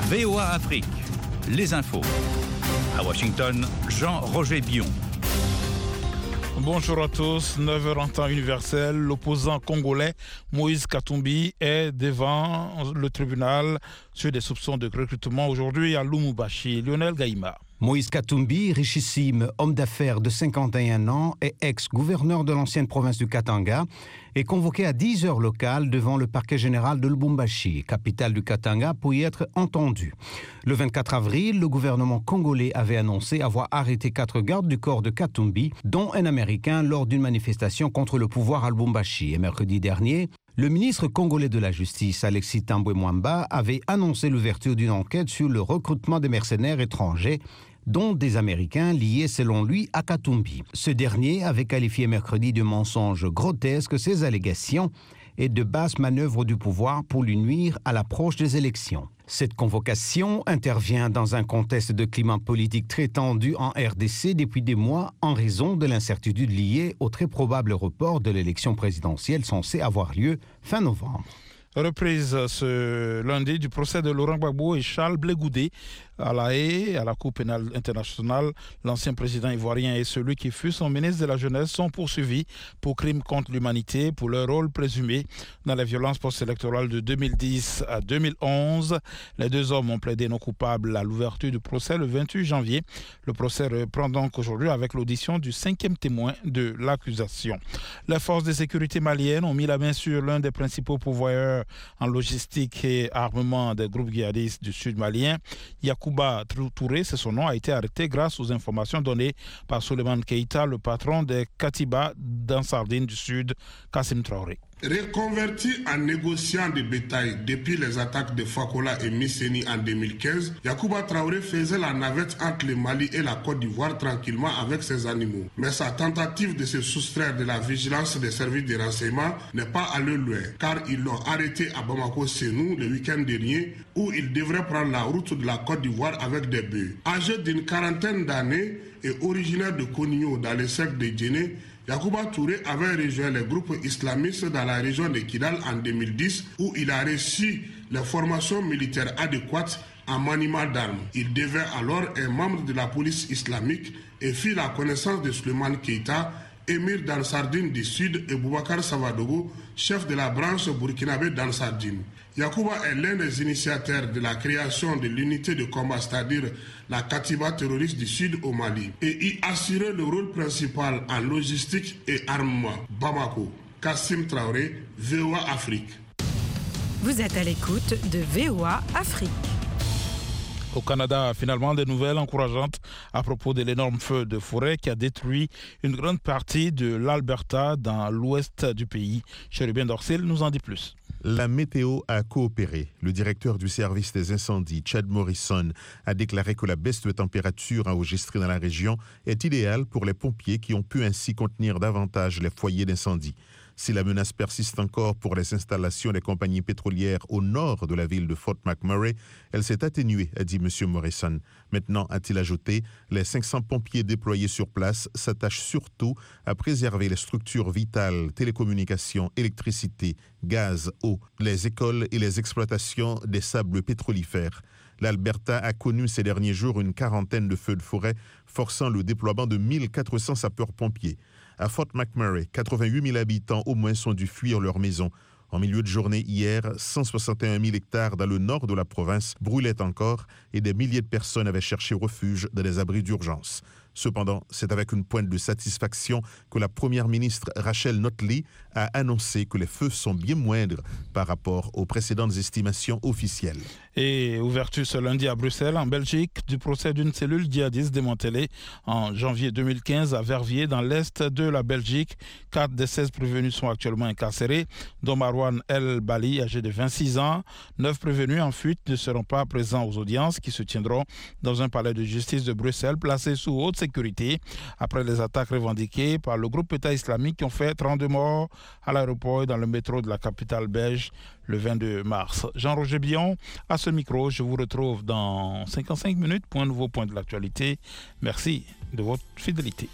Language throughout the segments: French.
VOA Afrique, les infos. À Washington, Jean-Roger Bion. Bonjour à tous, 9h en temps universel. L'opposant congolais Moïse Katumbi est devant le tribunal sur des soupçons de recrutement aujourd'hui à Lubumbashi. Lionel Gaïma. Moïse Katumbi, richissime homme d'affaires de 51 ans et ex-gouverneur de l'ancienne province du Katanga, est convoqué à 10h locales devant le parquet général de Lubumbashi, capitale du Katanga, pour y être entendu. Le 24 avril, le gouvernement congolais avait annoncé avoir arrêté 4 gardes du corps de Katumbi, dont un Américain, lors d'une manifestation contre le pouvoir à Lubumbashi. Et mercredi dernier, le ministre congolais de la Justice, Alexis Tambwe Mwamba, avait annoncé l'ouverture d'une enquête sur le recrutement des mercenaires étrangers, dont des Américains liés selon lui à Katumbi. Ce dernier avait qualifié mercredi de mensonge grotesque ces allégations et de basses manœuvres du pouvoir pour lui nuire à l'approche des élections. Cette convocation intervient dans un contexte de climat politique très tendu en RDC depuis des mois en raison de l'incertitude liée au très probable report de l'élection présidentielle censée avoir lieu fin novembre. Reprise ce lundi du procès de Laurent Gbagbo et Charles Blé Goudé à La Haye, à la Cour pénale internationale. L'ancien président ivoirien et celui qui fut son ministre de la Jeunesse sont poursuivis pour crimes contre l'humanité pour leur rôle présumé dans les violences post-électorales de 2010 à 2011. Les deux hommes ont plaidé non coupables à l'ouverture du procès le 28 janvier. Le procès reprend donc aujourd'hui avec l'audition du 5e témoin de l'accusation. Les forces de sécurité maliennes ont mis la main sur l'un des principaux pourvoyeurs en logistique et armement des groupes djihadistes du sud malien. Yacouba Touré, c'est son nom, a été arrêté grâce aux informations données par Souleymane Keïta, le patron des Katiba d'Ansardine du Sud, Kassim Traoré. Reconverti en négociant de bétail depuis les attaques de Fakola et Misseni en 2015, Yacouba Traoré faisait la navette entre le Mali et la Côte d'Ivoire tranquillement avec ses animaux. Mais sa tentative de se soustraire de la vigilance des services de renseignement n'est pas allée loin, car ils l'ont arrêté à Bamako-Sénou le week-end dernier, où il devrait prendre la route de la Côte d'Ivoire avec des bœufs. Âgé d'une quarantaine d'années et originaire de Konigno dans le cercle de Djéné, Yacouba Touré avait rejoint les groupes islamistes dans la région de Kidal en 2010 où il a reçu les formations militaires adéquates en maniement d'armes. Il devint alors un membre de la police islamique et fit la connaissance de Souleymane Keïta, émir d'Ansardine du Sud, et Boubacar Savadogo, chef de la branche burkinabé d'Ansardine. Yacouba est l'un des initiateurs de la création de l'unité de combat, c'est-à-dire la Katiba terroriste du Sud au Mali, et y assurait le rôle principal en logistique et armement. Bamako, Kassim Traoré, VOA Afrique. Vous êtes à l'écoute de VOA Afrique. Au Canada, finalement, des nouvelles encourageantes à propos de l'énorme feu de forêt qui a détruit une grande partie de l'Alberta dans l'ouest du pays. Chérubin Dorcel nous en dit plus. La météo a coopéré. Le directeur du service des incendies, Chad Morrison, a déclaré que la baisse de température enregistrée dans la région est idéale pour les pompiers qui ont pu ainsi contenir davantage les foyers d'incendie. Si la menace persiste encore pour les installations des compagnies pétrolières au nord de la ville de Fort McMurray, elle s'est atténuée, a dit M. Morrison. Maintenant, a-t-il ajouté, les 500 pompiers déployés sur place s'attachent surtout à préserver les structures vitales, télécommunications, électricité, gaz, eau, les écoles et les exploitations des sables pétrolifères. L'Alberta a connu ces derniers jours une quarantaine de feux de forêt, forçant le déploiement de 1400 sapeurs-pompiers. À Fort McMurray, 88 000 habitants au moins sont dû fuir leur maison. En milieu de journée hier, 161 000 hectares dans le nord de la province brûlaient encore et des milliers de personnes avaient cherché refuge dans des abris d'urgence. Cependant, c'est avec une pointe de satisfaction que la première ministre Rachel Notley a annoncé que les feux sont bien moindres par rapport aux précédentes estimations officielles. Et ouverture ce lundi à Bruxelles, en Belgique, du procès d'une cellule djihadiste démantelée en janvier 2015 à Verviers, dans l'est de la Belgique. 4 des 16 prévenus sont actuellement incarcérés, dont Marwan El Bali, âgé de 26 ans. 9 prévenus en fuite ne seront pas présents aux audiences qui se tiendront dans un palais de justice de Bruxelles placé sous haute sécurité après les attaques revendiquées par le groupe État islamique qui ont fait 32 morts à l'aéroport et dans le métro de la capitale belge le 22 mars. Jean-Roger Bion, à ce micro, je vous retrouve dans 55 minutes pour un nouveau point de l'actualité. Merci de votre fidélité.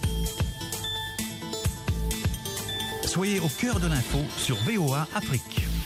Soyez au cœur de l'info sur VOA Afrique.